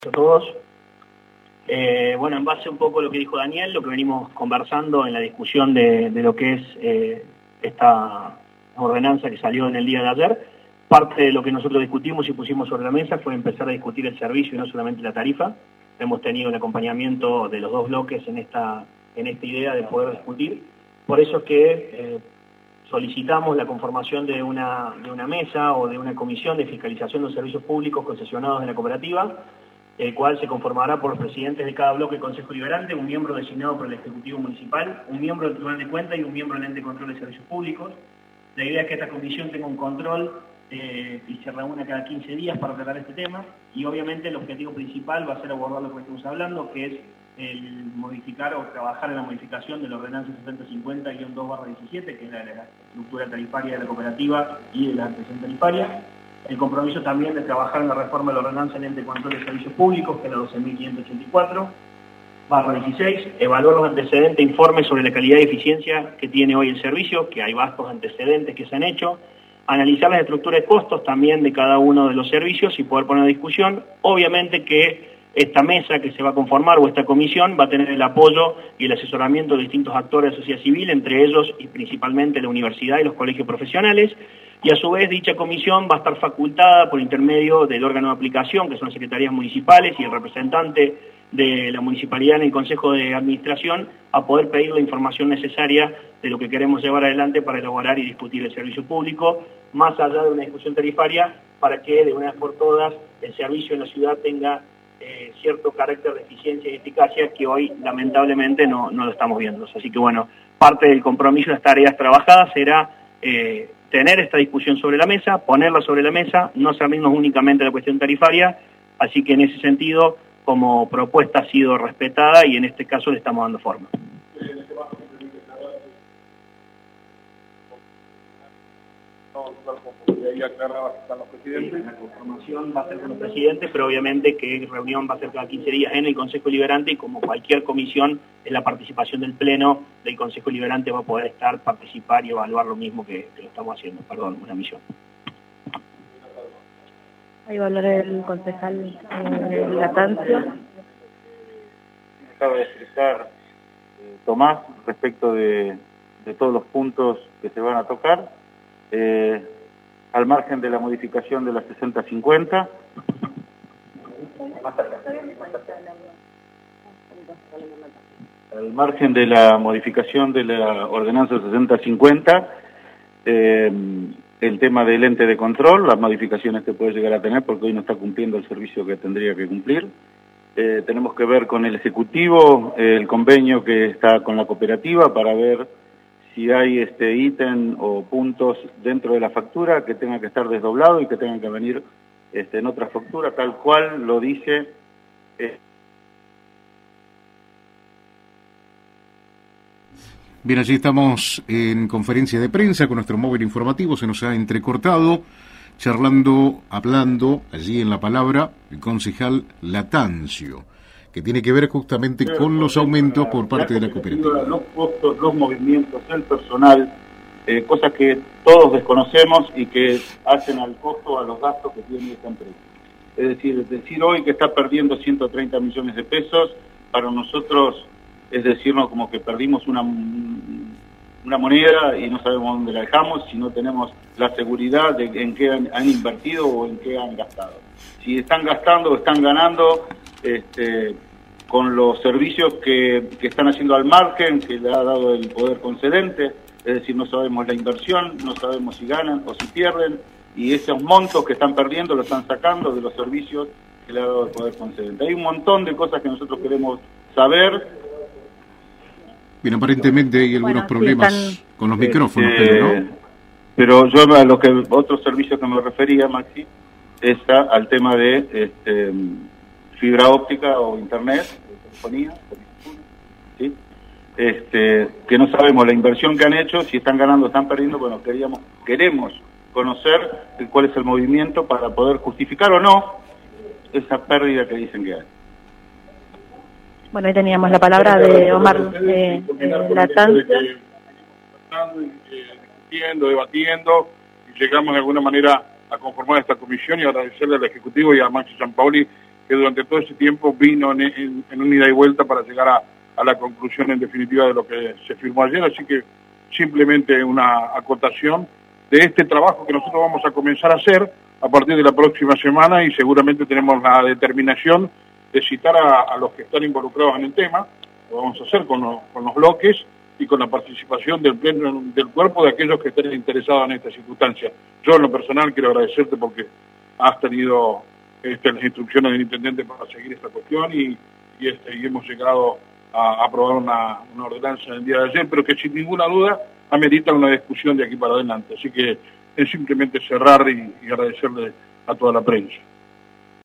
A todos. Bueno, en base un poco a lo que dijo Daniel, lo que venimos conversando en la discusión de lo que es esta ordenanza que salió en el día de ayer, parte de lo que nosotros discutimos y pusimos sobre la mesa fue empezar a discutir el servicio y no solamente la tarifa. Hemos tenido el acompañamiento de los dos bloques en esta idea de poder discutir. Por eso es que solicitamos la conformación de una mesa o de una comisión de fiscalización de los servicios públicos concesionados en la cooperativa, el cual se conformará por los presidentes de cada bloque del Consejo Liberante, un miembro designado por el Ejecutivo Municipal, un miembro del Tribunal de Cuentas y un miembro del Ente de Control de Servicios Públicos. La idea es que esta comisión tenga un control y se reúna cada 15 días para tratar este tema, y obviamente el objetivo principal va a ser abordar lo que estamos hablando, que es el modificar o trabajar en la modificación de la ordenanza 7050-2/17, que es la estructura tarifaria de la cooperativa y de la antecedente tarifaria. El compromiso también de trabajar en la reforma de la ordenanza en Ente de Control de Servicios Públicos, que es la 12.584/16, evaluar los antecedentes e informes sobre la calidad y eficiencia que tiene hoy el servicio, que hay vastos antecedentes que se han hecho, analizar las estructuras de costos también de cada uno de los servicios y poder poner a discusión. Obviamente que esta mesa que se va a conformar o esta comisión va a tener el apoyo y el asesoramiento de distintos actores de la sociedad civil, entre ellos y principalmente la universidad y los colegios profesionales, y a su vez dicha comisión va a estar facultada por intermedio del órgano de aplicación, que son las secretarías municipales, y el representante de la municipalidad en el Consejo de Administración, a poder pedir la información necesaria de lo que queremos llevar adelante para elaborar y discutir el servicio público, más allá de una discusión tarifaria, para que de una vez por todas el servicio en la ciudad tenga cierto carácter de eficiencia y eficacia que hoy lamentablemente no lo estamos viendo. Así que bueno, parte del compromiso de las tareas trabajadas será tener esta discusión sobre la mesa, ponerla sobre la mesa, no salirnos únicamente de la cuestión tarifaria, así que en ese sentido, como propuesta ha sido respetada y en este caso le estamos dando forma. La conformación va a ser con los presidentes, pero obviamente que reunión va a ser cada 15 días en el Consejo Liberante, y como cualquier comisión, en la participación del Pleno del Consejo Liberante va a poder participar y evaluar lo mismo que lo estamos haciendo. Perdón, una misión. Ahí va a hablar el concejal Latancio. Acaba de expresar Tomás respecto de todos los puntos que se van a tocar. Al margen de la modificación de la 6050, al margen de la modificación de la ordenanza 6050, el tema del ente de control, las modificaciones que puede llegar a tener, porque hoy no está cumpliendo el servicio que tendría que cumplir. Tenemos que ver con el Ejecutivo el convenio que está con la cooperativa para ver si hay ítem o puntos dentro de la factura que tengan que estar desdoblados y que tengan que venir en otra factura, tal cual lo dice. Bien, allí estamos en conferencia de prensa con nuestro móvil informativo, se nos ha entrecortado, hablando allí en la palabra el concejal Latancio, que tiene que ver justamente con los aumentos por parte de la cooperativa. Los costos, los movimientos, el personal, cosas que todos desconocemos y que hacen al costo, a los gastos que tiene esta empresa. Es decir hoy que está perdiendo 130 millones de pesos, para nosotros es decirnos como que perdimos una moneda y no sabemos dónde la dejamos, si no tenemos la seguridad de en qué han invertido o en qué han gastado. Si están gastando o están ganando con los servicios que están haciendo al margen, que le ha dado el poder concedente, es decir, no sabemos la inversión, no sabemos si ganan o si pierden, y esos montos que están perdiendo los están sacando de los servicios que le ha dado el poder concedente. Hay un montón de cosas que nosotros queremos saber. Bien, aparentemente hay algunos problemas con los micrófonos, pero yo a lo que otros servicios que me refería, Maxi, es al tema de fibra óptica o internet, telefonía, ¿sí? Que no sabemos la inversión que han hecho, si están ganando o están perdiendo. Bueno, queremos conocer cuál es el movimiento para poder justificar o no esa pérdida que dicen que hay. Bueno, ahí teníamos la palabra de Omar Latancio. Discutiendo, debatiendo, y llegamos de alguna manera a conformar esta comisión, y agradecerle al Ejecutivo y a Maxi Giampaoli que durante todo ese tiempo vino en un ida y vuelta para llegar a la conclusión en definitiva de lo que se firmó ayer, así que simplemente una acotación de este trabajo que nosotros vamos a comenzar a hacer a partir de la próxima semana, y seguramente tenemos la determinación de citar a los que están involucrados en el tema. Lo vamos a hacer con los bloques y con la participación del pleno del cuerpo de aquellos que estén interesados en esta circunstancia. Yo en lo personal quiero agradecerte porque has tenido las instrucciones del intendente para seguir esta cuestión y hemos llegado a aprobar una ordenanza en el día de ayer, pero que sin ninguna duda amerita una discusión de aquí para adelante. Así que es simplemente cerrar y agradecerle a toda la prensa.